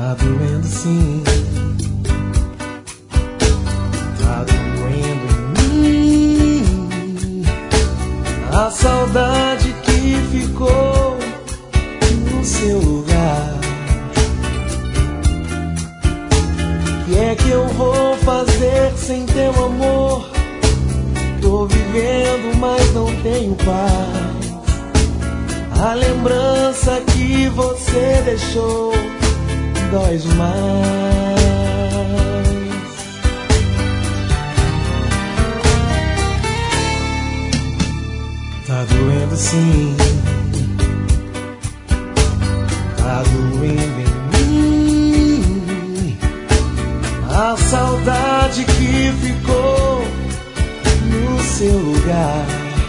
Tá doendo sim, tá doendo em mim a saudade que ficou no seu lugar. O que é que eu vou fazer sem teu amor? Tô vivendo, mas não tenho paz. A lembrança que você deixou dói demais. Tá doendo sim, tá doendo em mim a saudade que ficou no seu lugar.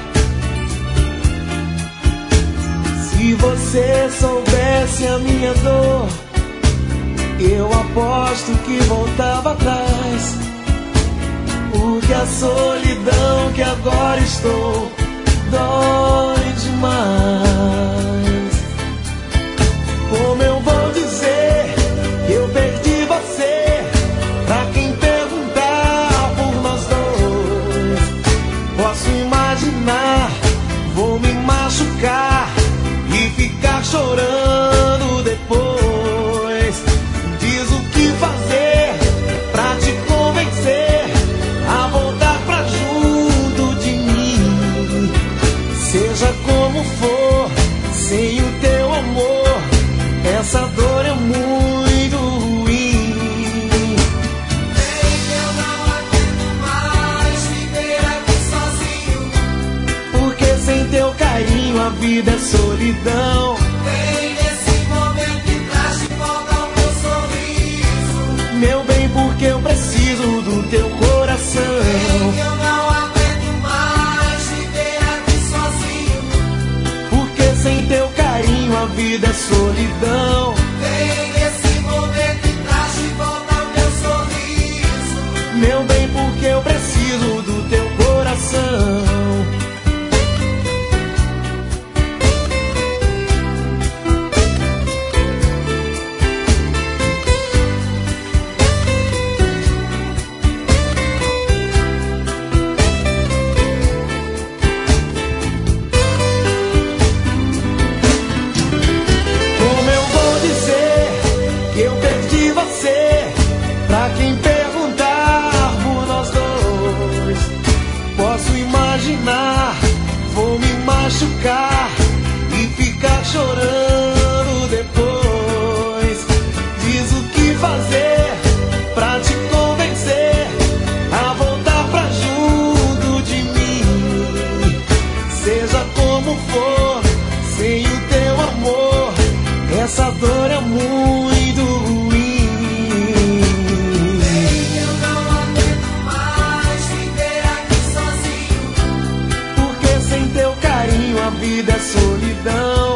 Se você soubesse a minha dor, eu aposto que voltava atrás. Porque a solidão que agora estou dói demais. Como eu vou dizer que eu perdi você pra quem perguntar por nós dois? Posso imaginar, vou me machucar e ficar chorando depois. Diz o que fazer pra te convencer a voltar pra junto de mim. Seja como for, sem o teu amor, essa dor é muito ruim. Vem que eu não aguento mais viver aqui sozinho. Porque sem teu carinho a vida é solidão. Vem nesse momento e traz de volta o meu sorriso. Meu bem, porque eu preciso do teu coração. Vem que eu não aguento mais viver aqui sozinho. Porque sem teu carinho a vida é solidão. Vem nesse momento e traz de volta o meu sorriso. Meu bem, porque eu preciso do teu coração. Como eu vou dizer que eu perdi você pra quem perguntar por nós dois? Posso imaginar, vou me machucar e ficar chorando depois. Diz o que fazer pra te convencer a voltar pra junto de mim. Seja como for, sem o teu amor, essa dor é muito ruim. Eu não aguento mais viver aqui sozinho. Porque sem teu carinho a vida é solidão.